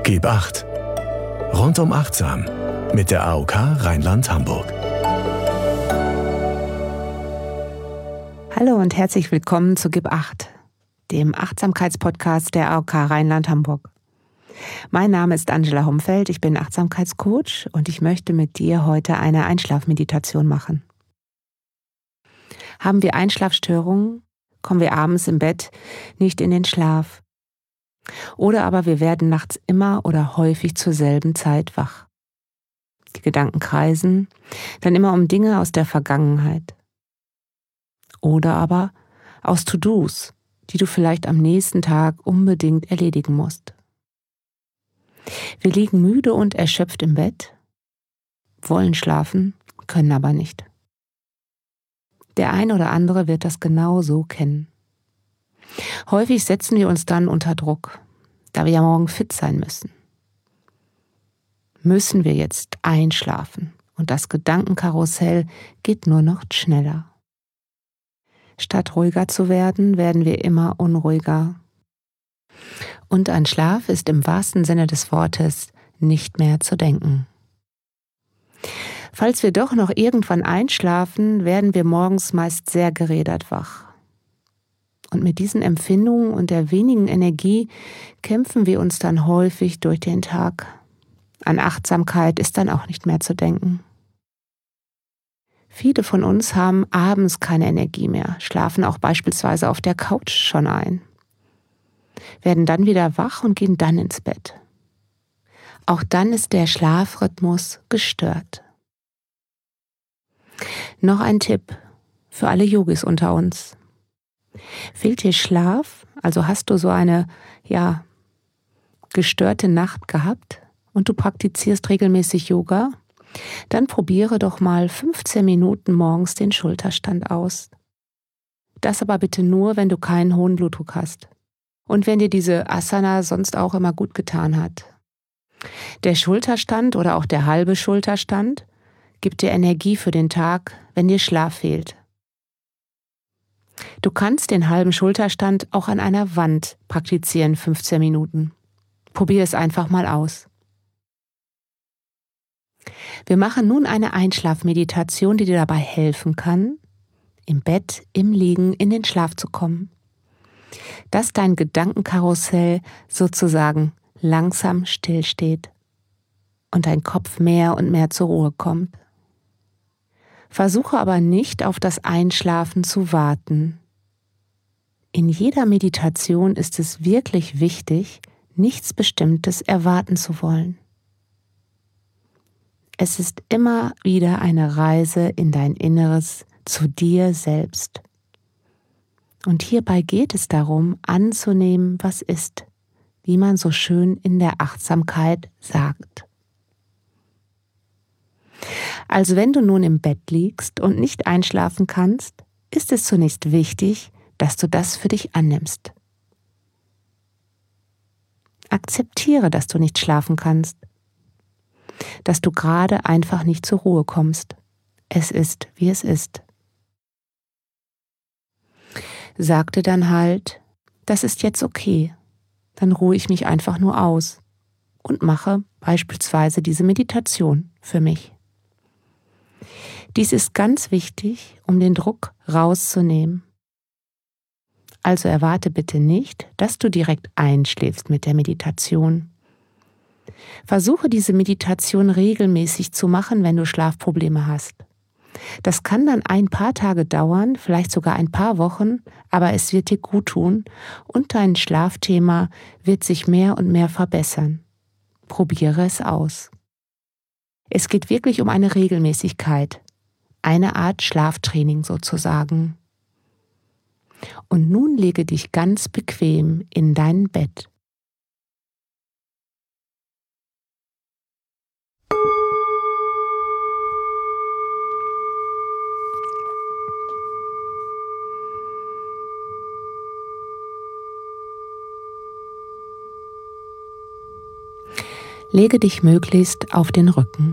Gib Acht. Rundum achtsam mit der AOK Rheinland-Hamburg. Hallo und herzlich willkommen zu Gib Acht, dem Achtsamkeitspodcast der AOK Rheinland-Hamburg. Mein Name ist Angela Homfeld, ich bin Achtsamkeitscoach und ich möchte mit dir heute eine Einschlafmeditation machen. Haben wir Einschlafstörungen, kommen wir abends im Bett nicht in den Schlaf. Oder aber wir werden nachts immer oder häufig zur selben Zeit wach. Die Gedanken kreisen dann immer um Dinge aus der Vergangenheit. Oder aber aus To-Dos, die du vielleicht am nächsten Tag unbedingt erledigen musst. Wir liegen müde und erschöpft im Bett, wollen schlafen, können aber nicht. Der ein oder andere wird das genau so kennen. Häufig setzen wir uns dann unter Druck, da wir ja morgen fit sein müssen. Müssen wir jetzt einschlafen und das Gedankenkarussell geht nur noch schneller. Statt ruhiger zu werden, werden wir immer unruhiger. Und an Schlaf ist im wahrsten Sinne des Wortes nicht mehr zu denken. Falls wir doch noch irgendwann einschlafen, werden wir morgens meist sehr gerädert wach. Und mit diesen Empfindungen und der wenigen Energie kämpfen wir uns dann häufig durch den Tag. An Achtsamkeit ist dann auch nicht mehr zu denken. Viele von uns haben abends keine Energie mehr, schlafen auch beispielsweise auf der Couch schon ein, werden dann wieder wach und gehen dann ins Bett. Auch dann ist der Schlafrhythmus gestört. Noch ein Tipp für alle Yogis unter uns. Fehlt dir Schlaf, also hast du so eine, gestörte Nacht gehabt und du praktizierst regelmäßig Yoga, dann probiere doch mal 15 Minuten morgens den Schulterstand aus. Das aber bitte nur, wenn du keinen hohen Blutdruck hast und wenn dir diese Asana sonst auch immer gut getan hat. Der Schulterstand oder auch der halbe Schulterstand gibt dir Energie für den Tag, wenn dir Schlaf fehlt. Du kannst den halben Schulterstand auch an einer Wand praktizieren, 15 Minuten. Probier es einfach mal aus. Wir machen nun eine Einschlafmeditation, die dir dabei helfen kann, im Bett, im Liegen in den Schlaf zu kommen. Dass dein Gedankenkarussell sozusagen langsam stillsteht und dein Kopf mehr und mehr zur Ruhe kommt. Versuche aber nicht auf das Einschlafen zu warten. In jeder Meditation ist es wirklich wichtig, nichts Bestimmtes erwarten zu wollen. Es ist immer wieder eine Reise in dein Inneres, zu dir selbst. Und hierbei geht es darum, anzunehmen, was ist, wie man so schön in der Achtsamkeit sagt. Also wenn du nun im Bett liegst und nicht einschlafen kannst, ist es zunächst wichtig, dass du das für dich annimmst. Akzeptiere, dass du nicht schlafen kannst, dass du gerade einfach nicht zur Ruhe kommst. Es ist, wie es ist. Sag dir dann halt, das ist jetzt okay, dann ruhe ich mich einfach nur aus und mache beispielsweise diese Meditation für mich. Dies ist ganz wichtig, um den Druck rauszunehmen. Also erwarte bitte nicht, dass du direkt einschläfst mit der Meditation. Versuche diese Meditation regelmäßig zu machen, wenn du Schlafprobleme hast. Das kann dann ein paar Tage dauern, vielleicht sogar ein paar Wochen, aber es wird dir gut tun und dein Schlafthema wird sich mehr und mehr verbessern. Probiere es aus. Es geht wirklich um eine Regelmäßigkeit, eine Art Schlaftraining sozusagen. Und nun lege dich ganz bequem in dein Bett. Lege dich möglichst auf den Rücken.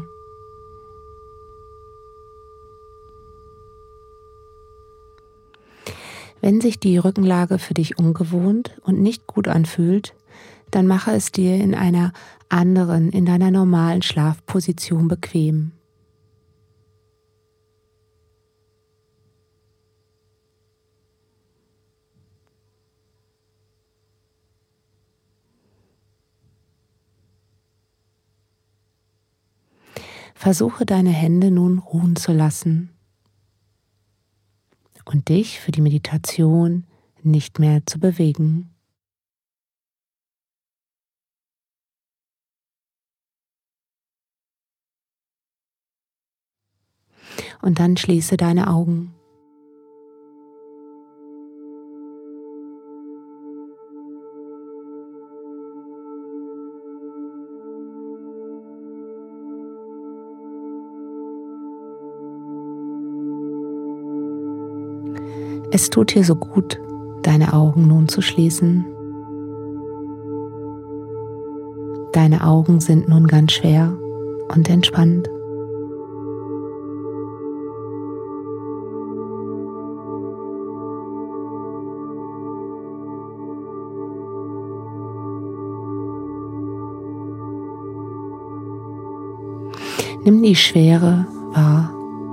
Wenn sich die Rückenlage für dich ungewohnt und nicht gut anfühlt, Dann mache es dir in einer anderen, in deiner normalen Schlafposition bequem. Versuche deine Hände nun ruhen zu lassen und dich für die Meditation nicht mehr zu bewegen. Und dann schließe deine Augen. Es tut dir so gut, deine Augen nun zu schließen. Deine Augen sind nun ganz schwer und entspannt. Nimm die Schwere wahr.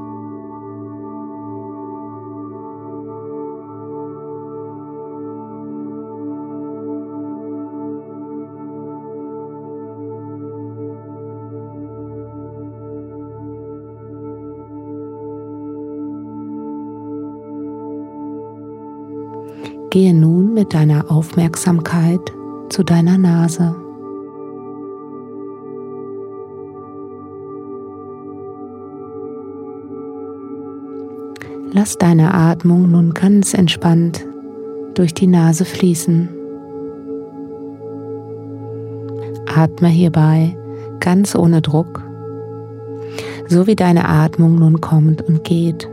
Gehe nun mit deiner Aufmerksamkeit zu deiner Nase. Lass deine Atmung nun ganz entspannt durch die Nase fließen. Atme hierbei ganz ohne Druck, so wie deine Atmung nun kommt und geht.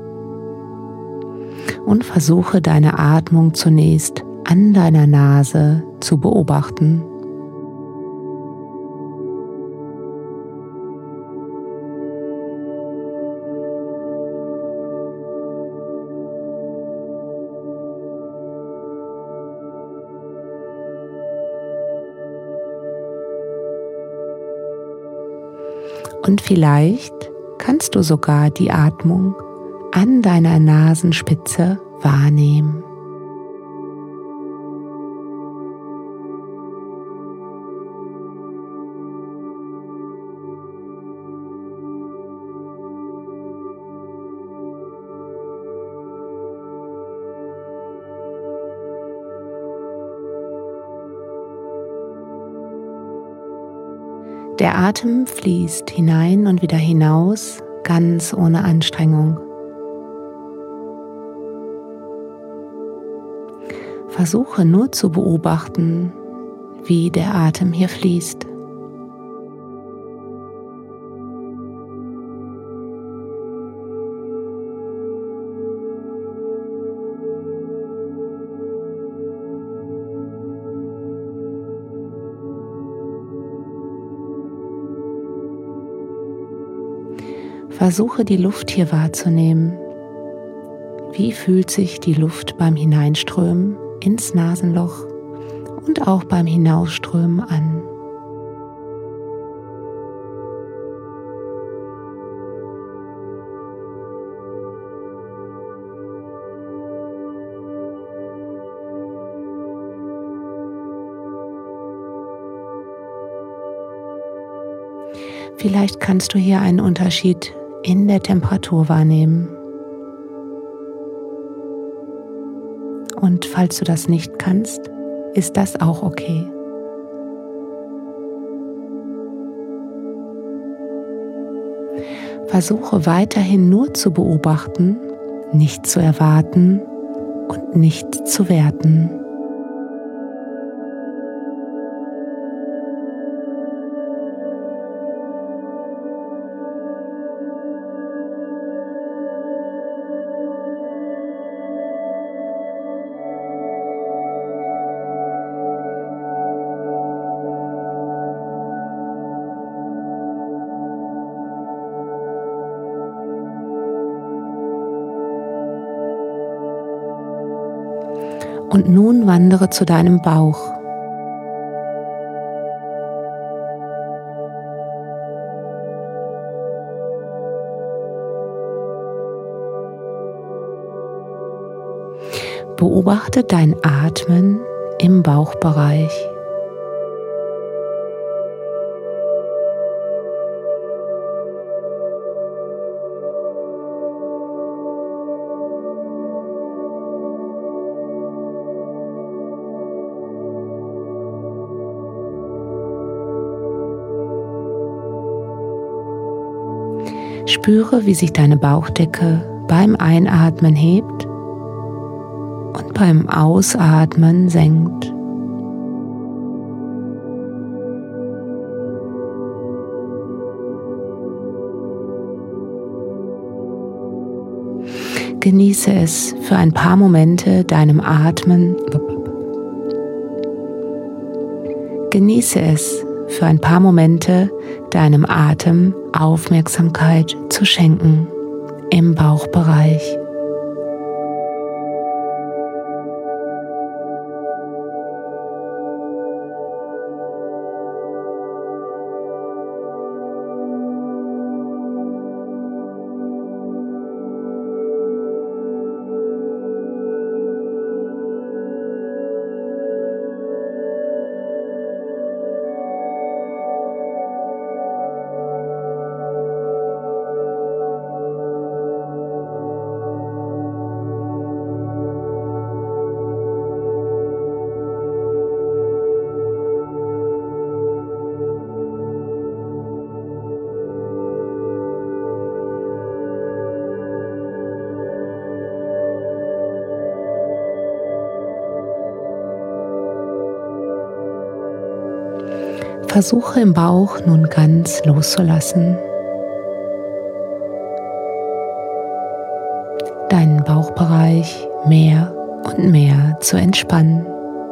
Und versuche deine Atmung zunächst an deiner Nase zu beobachten. Und vielleicht kannst du sogar die Atmung an deiner Nasenspitze wahrnehmen. Der Atem fließt hinein und wieder hinaus, ganz ohne Anstrengung. Versuche nur zu beobachten, wie der Atem hier fließt. Versuche die Luft hier wahrzunehmen. Wie fühlt sich die Luft beim Hineinströmen ins Nasenloch und auch beim Hinausströmen an? Vielleicht kannst du hier einen Unterschied in der Temperatur wahrnehmen. Und falls du das nicht kannst, ist das auch okay. Versuche weiterhin nur zu beobachten, nicht zu erwarten und nicht zu werten. Und nun wandere zu deinem Bauch. Beobachte dein Atmen im Bauchbereich. Spüre, wie sich deine Bauchdecke beim Einatmen hebt und beim Ausatmen senkt. Genieße es für ein paar Momente deinem Atmen. Genieße es für ein paar Momente deinem Atem Aufmerksamkeit zu schenken im Bauchbereich. Versuche im Bauch nun ganz loszulassen. Deinen Bauchbereich mehr und mehr zu entspannen.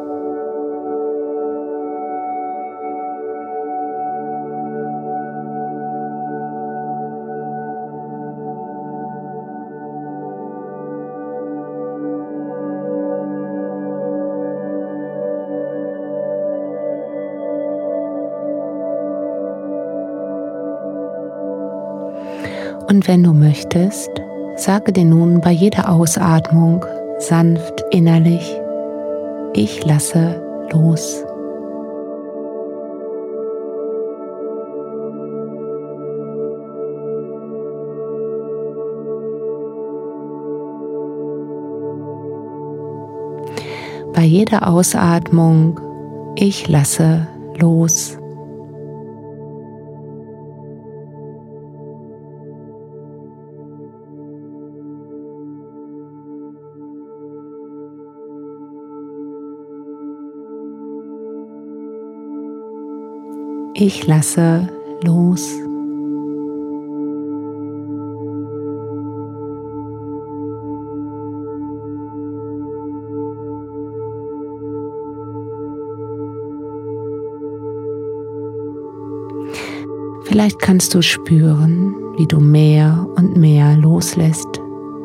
Und wenn du möchtest, sage dir nun bei jeder Ausatmung sanft innerlich: Ich lasse los. Bei jeder Ausatmung: Ich lasse los. Ich lasse los. Vielleicht kannst du spüren, wie du mehr und mehr loslässt.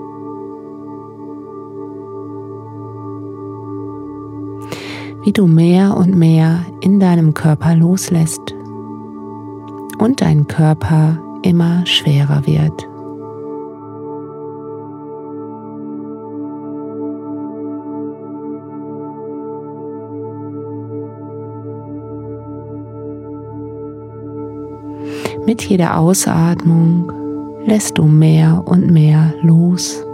Wie du mehr und mehr in deinem Körper loslässt und dein Körper immer schwerer wird. Mit jeder Ausatmung lässt du mehr und mehr los.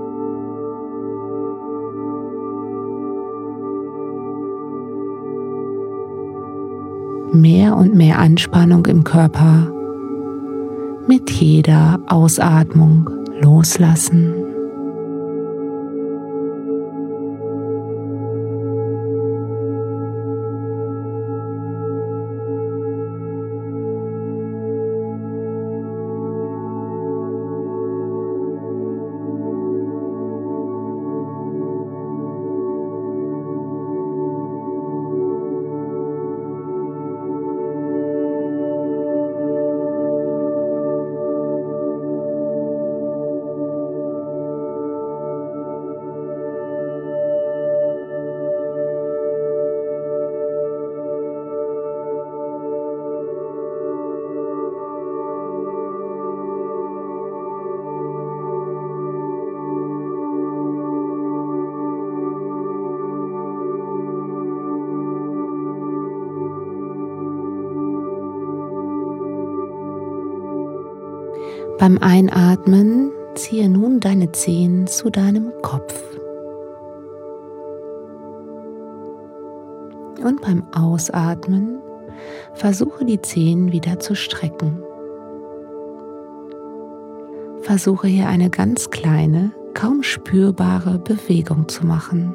Mehr und mehr Anspannung im Körper. Mit jeder Ausatmung loslassen. Beim Einatmen ziehe nun deine Zehen zu deinem Kopf. Und beim Ausatmen versuche die Zehen wieder zu strecken. Versuche hier eine ganz kleine, kaum spürbare Bewegung zu machen.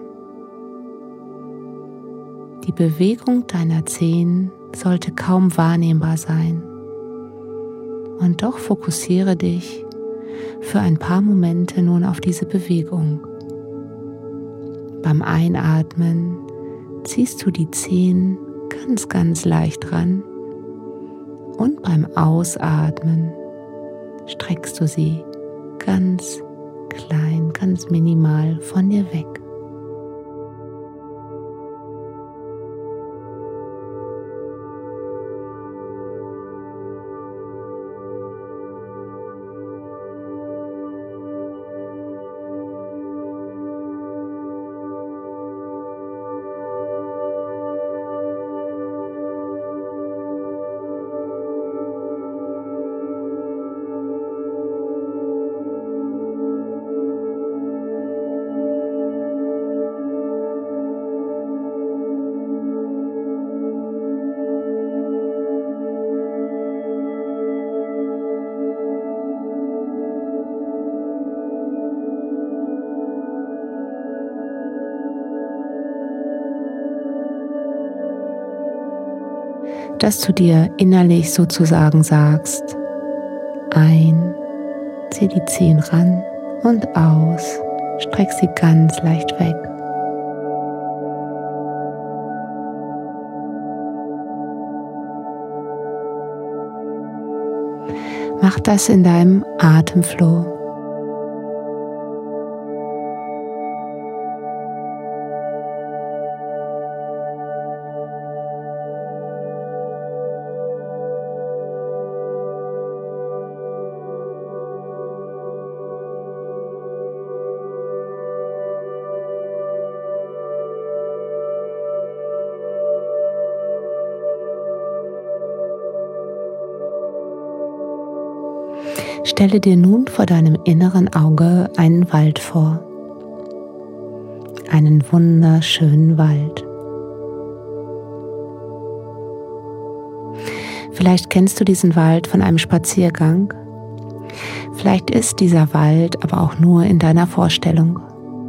Die Bewegung deiner Zehen sollte kaum wahrnehmbar sein. Und doch fokussiere dich für ein paar Momente nun auf diese Bewegung. Beim Einatmen ziehst du die Zehen ganz, ganz leicht ran und beim Ausatmen streckst du sie ganz klein, ganz minimal von dir weg. Dass du dir innerlich sozusagen sagst, ein, zieh die Zehen ran und aus, streck sie ganz leicht weg. Mach das in deinem Atemflow. Stelle dir nun vor deinem inneren Auge einen Wald vor. Einen wunderschönen Wald. Vielleicht kennst du diesen Wald von einem Spaziergang. Vielleicht ist dieser Wald aber auch nur in deiner Vorstellung.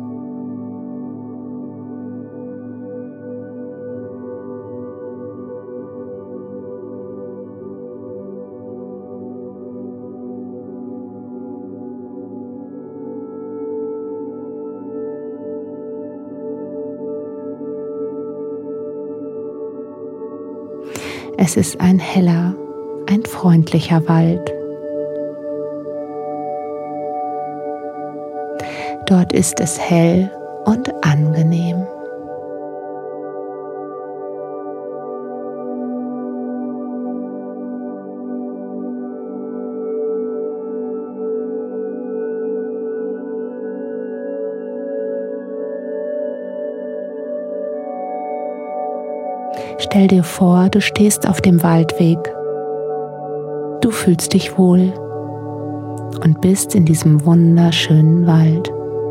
Es ist ein heller, ein freundlicher Wald. Dort ist es hell und angenehm. Stell dir vor, du stehst auf dem Waldweg. Du fühlst dich wohl und bist in diesem wunderschönen Wald.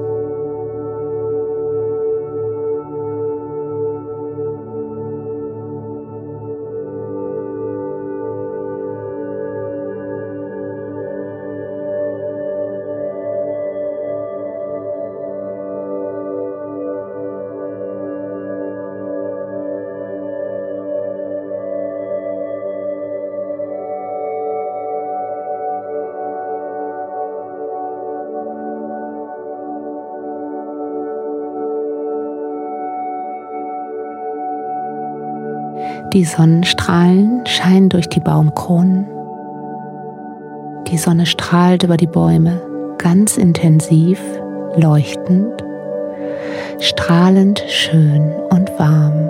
Die Sonnenstrahlen scheinen durch die Baumkronen. Die Sonne strahlt über die Bäume, ganz intensiv, leuchtend, strahlend schön und warm.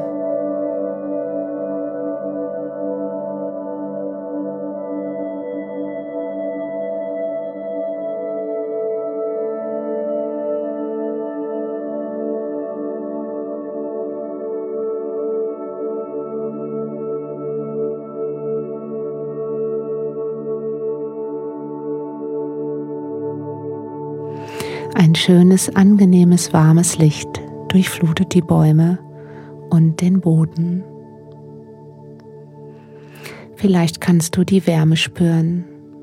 Ein schönes, angenehmes, warmes Licht durchflutet die Bäume und den Boden. Vielleicht kannst du die Wärme spüren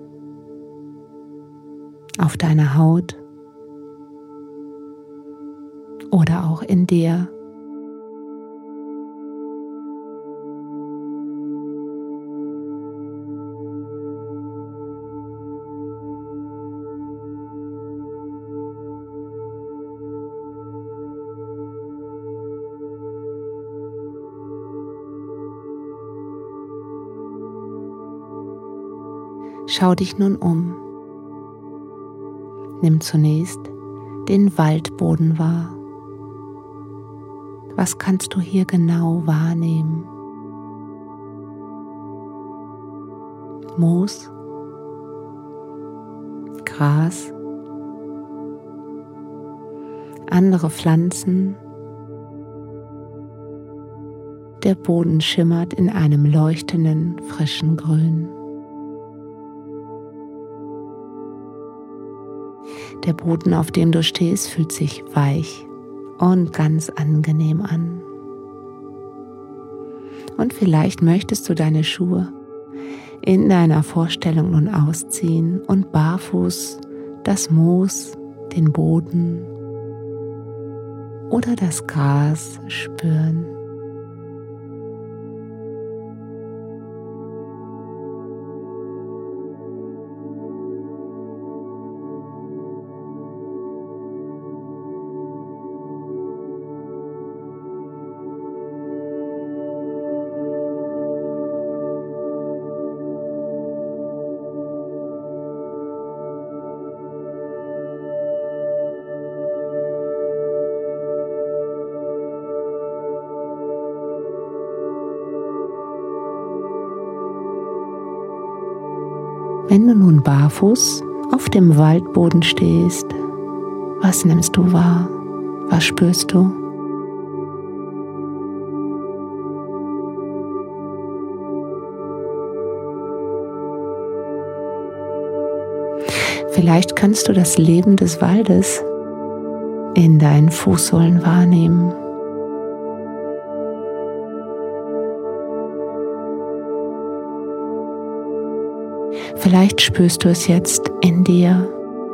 auf deiner Haut oder auch in dir. Schau dich nun um. Nimm zunächst den Waldboden wahr. Was kannst du hier genau wahrnehmen? Moos, Gras, andere Pflanzen. Der Boden schimmert in einem leuchtenden, frischen Grün. Der Boden, auf dem du stehst, fühlt sich weich und ganz angenehm an. Und vielleicht möchtest du deine Schuhe in deiner Vorstellung nun ausziehen und barfuß das Moos, den Boden oder das Gras spüren. Wenn du nun barfuß auf dem Waldboden stehst, was nimmst du wahr? Was spürst du? Vielleicht kannst du das Leben des Waldes in deinen Fußsohlen wahrnehmen. Vielleicht spürst du es jetzt in dir.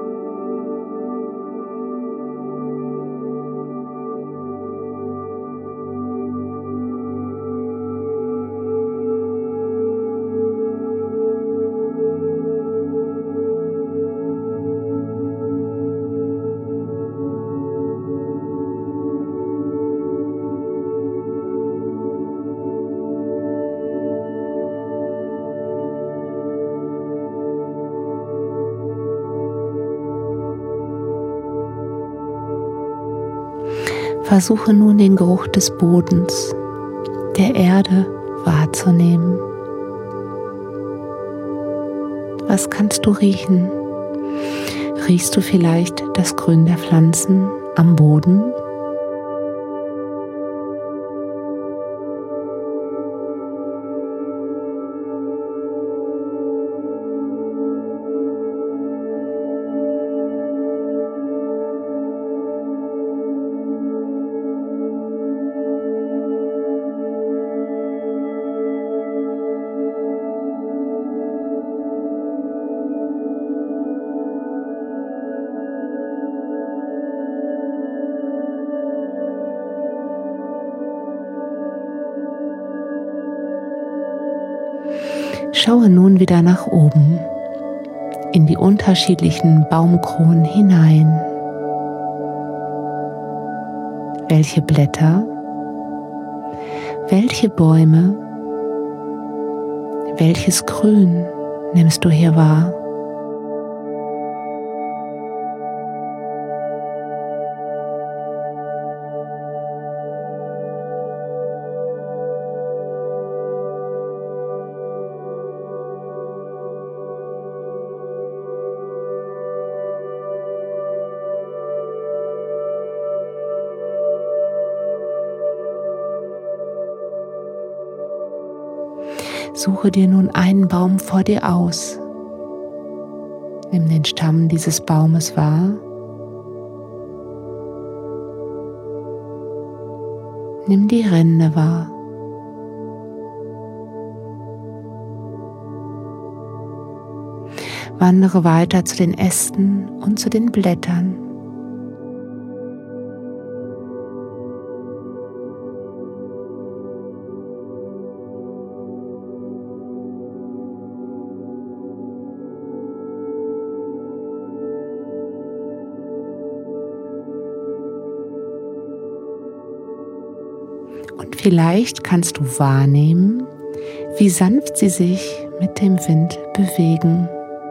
Versuche nun den Geruch des Bodens, der Erde wahrzunehmen. Was kannst du riechen? Riechst du vielleicht das Grün der Pflanzen am Boden? Schaue nun wieder nach oben, in die unterschiedlichen Baumkronen hinein. Welche Blätter, welche Bäume, welches Grün nimmst du hier wahr? Suche dir nun einen Baum vor dir aus. Nimm den Stamm dieses Baumes wahr Nimm die Rinde wahr. Wandere weiter zu den Ästen und zu den Blättern. Und vielleicht kannst du wahrnehmen, wie sanft sie sich mit dem Wind bewegen.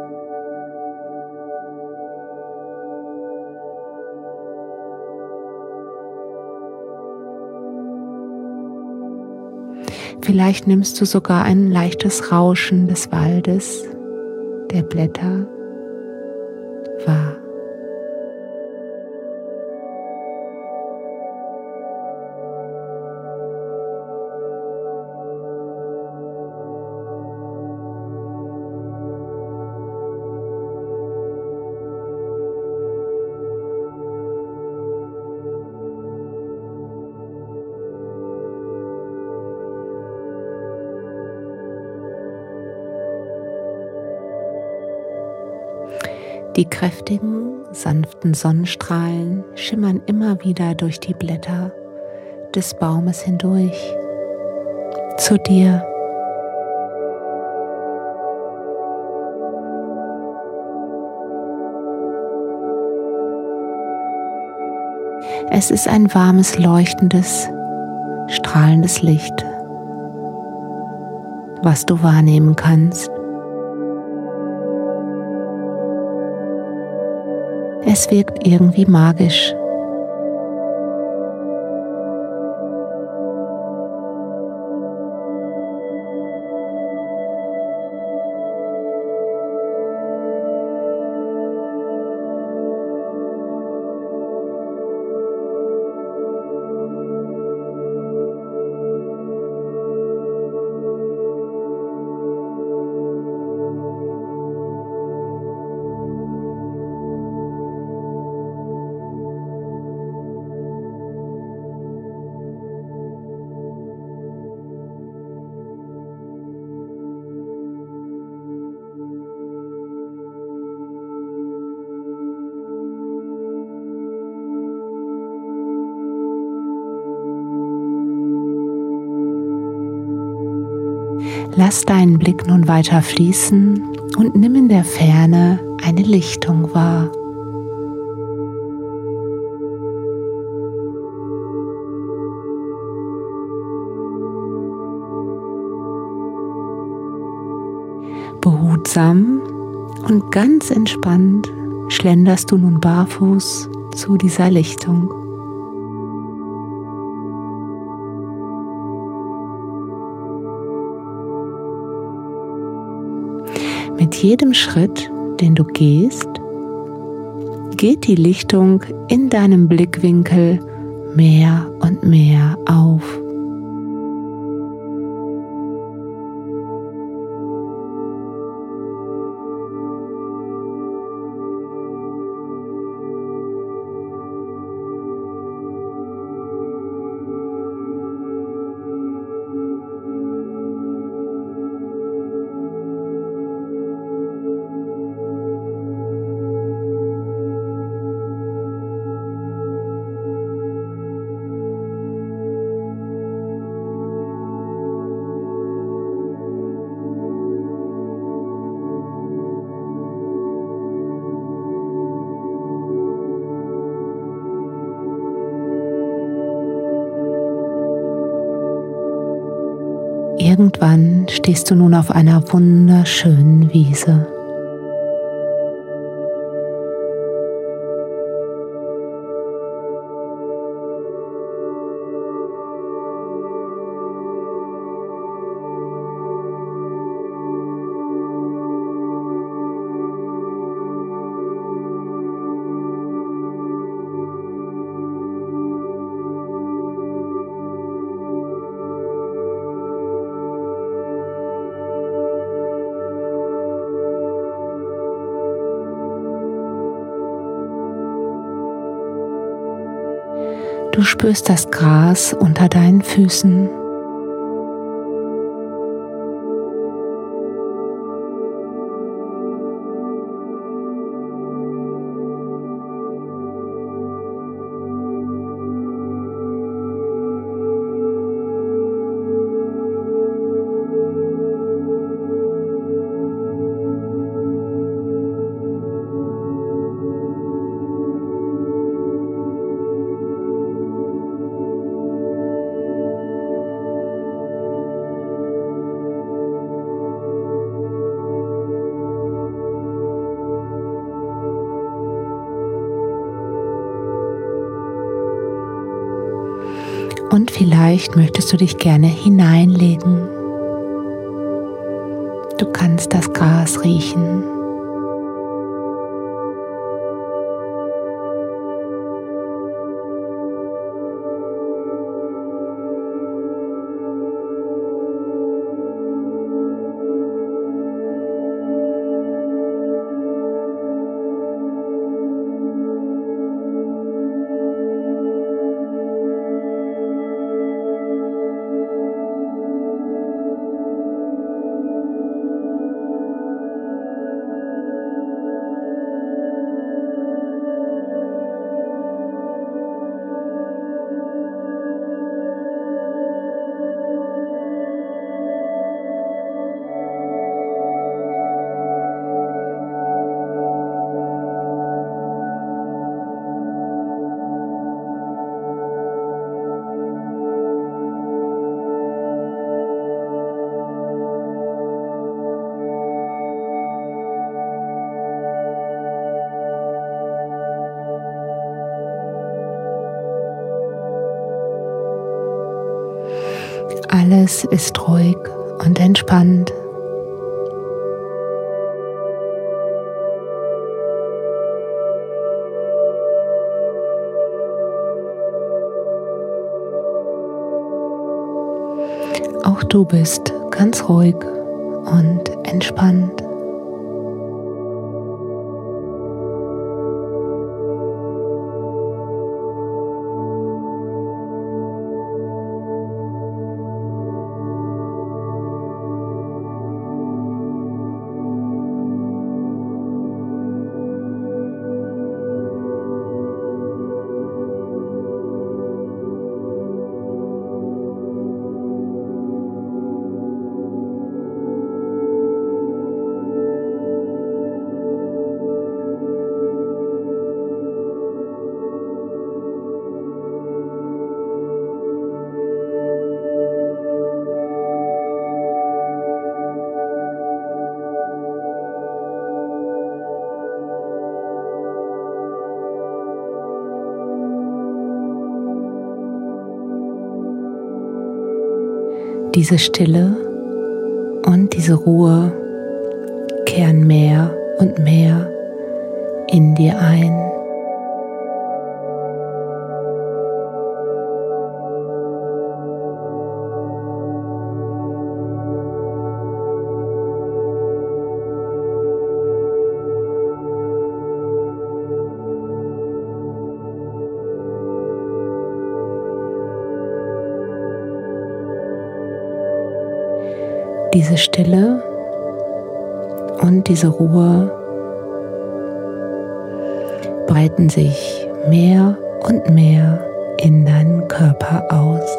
Vielleicht nimmst du sogar ein leichtes Rauschen des Waldes, der Blätter wahr. Die kräftigen, sanften Sonnenstrahlen schimmern immer wieder durch die Blätter des Baumes hindurch zu dir. Es ist ein warmes, leuchtendes, strahlendes Licht, was du wahrnehmen kannst. Es wirkt irgendwie magisch. Lass deinen Blick nun weiter fließen und nimm in der Ferne eine Lichtung wahr. Behutsam und ganz entspannt schlenderst du nun barfuß zu dieser Lichtung. Mit jedem Schritt, den du gehst, geht die Lichtung in deinem Blickwinkel mehr und mehr auf. Irgendwann stehst du nun auf einer wunderschönen Wiese. Du spürst das Gras unter deinen Füßen. Und vielleicht möchtest du dich gerne hineinlegen. Du kannst das Gras riechen. Alles ist ruhig und entspannt. Auch du bist ganz ruhig und entspannt. Diese Stille und diese Ruhe kehren mehr und mehr in dir ein. Diese Stille und diese Ruhe breiten sich mehr und mehr in deinen Körper aus.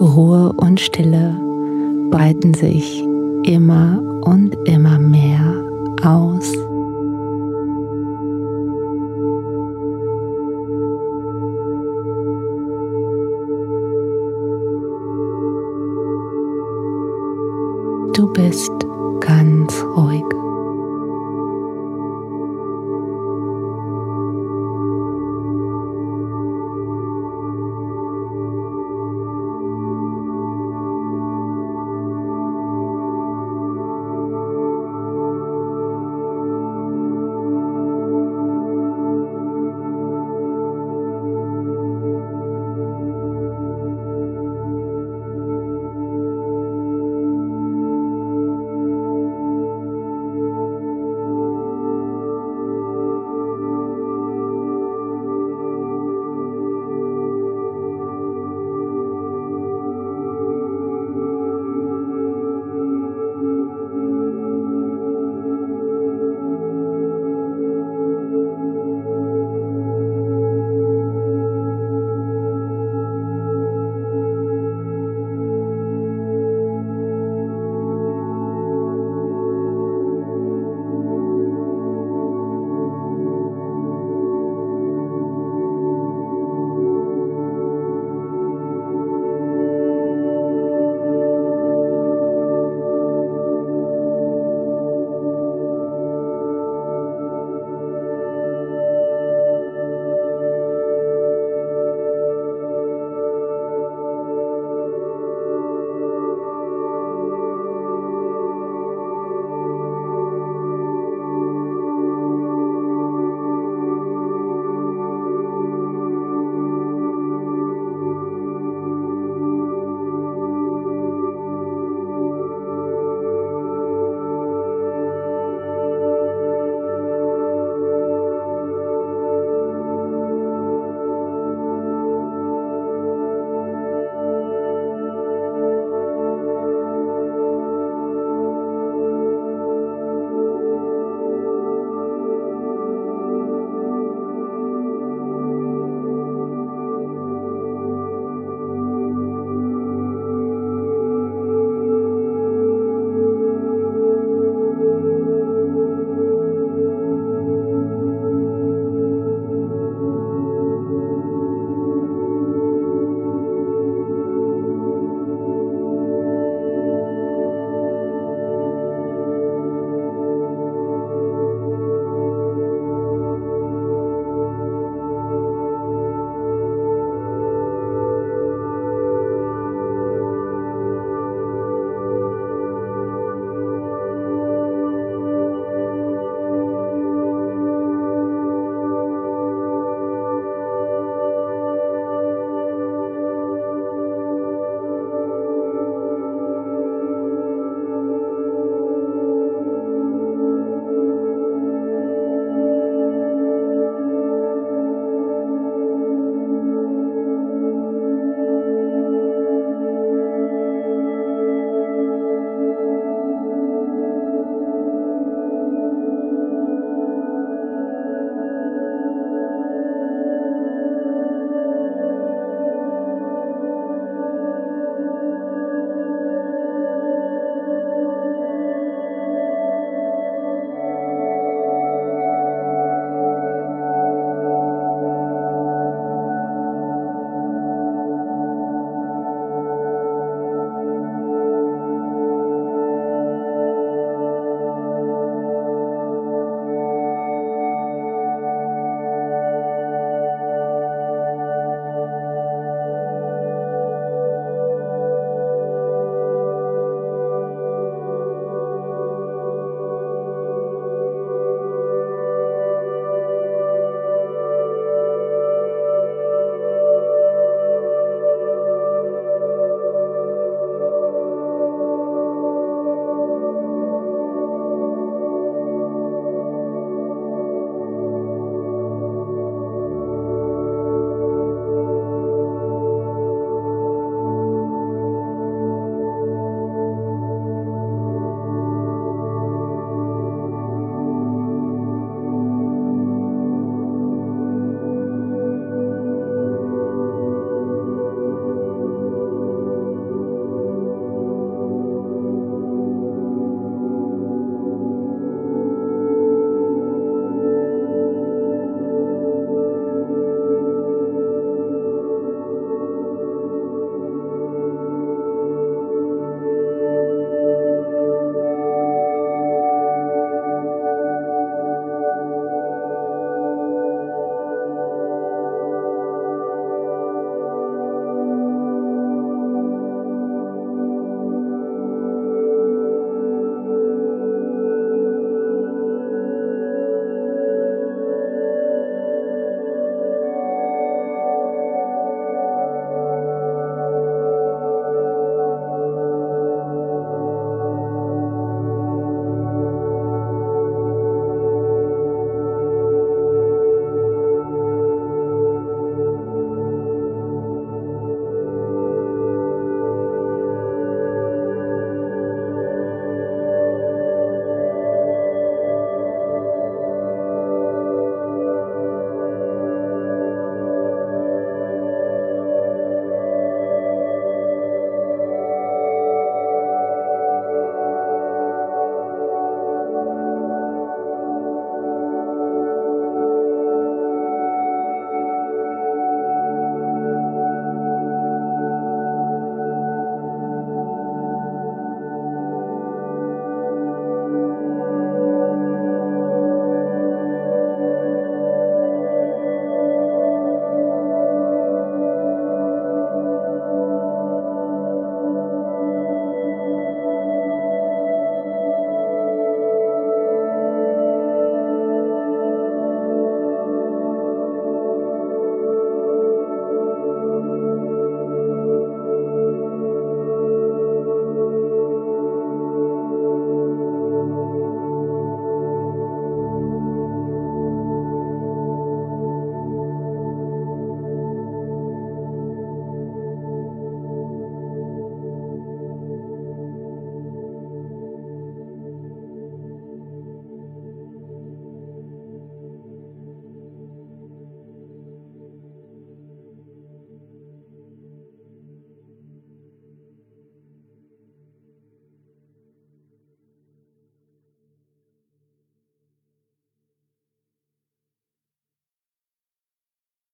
Ruhe und Stille breiten sich immer und immer mehr aus. Du bist ganz ruhig.